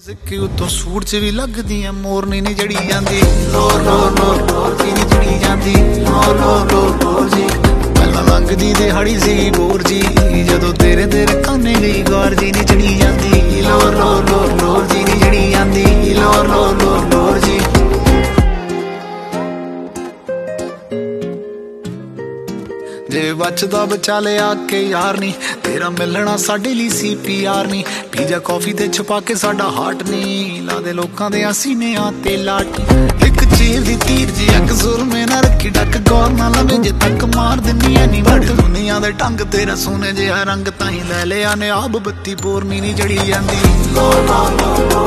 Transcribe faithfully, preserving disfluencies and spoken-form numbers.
सिक्की उतो सूट च भी लगदी है मोरनी नहीं जड़ी जांदी लो लो लो लोर जी नहीं जड़ी जांदी लो लो लो लोर जी पहला लंघदी दिहाड़ी सी बोर जी जदों तेरे तेरे काने गई गौर जी नहीं जड़ी जांदी लो लो लो लोर जी नहीं जड़ी जांदी लो लो लो लोर जी। जे बचदा बचा लिया के यार नी तेरा मिलना साडे लई सी पी आर नी पीजा कॉफी ते छुपा के साडा हार्ट नी ला दे लोकां दे सीने ते लाट एक चीर दी तीर जी अक सुर में ना रखी डक गौर ना लवे जे तक मार दिनी है नी बट दुनिया दे ढंग तेरा सोने जिहा रंग ताई लै लिया ने आब बत्ती पोरनी नी जड़ी जांदी लो लो लो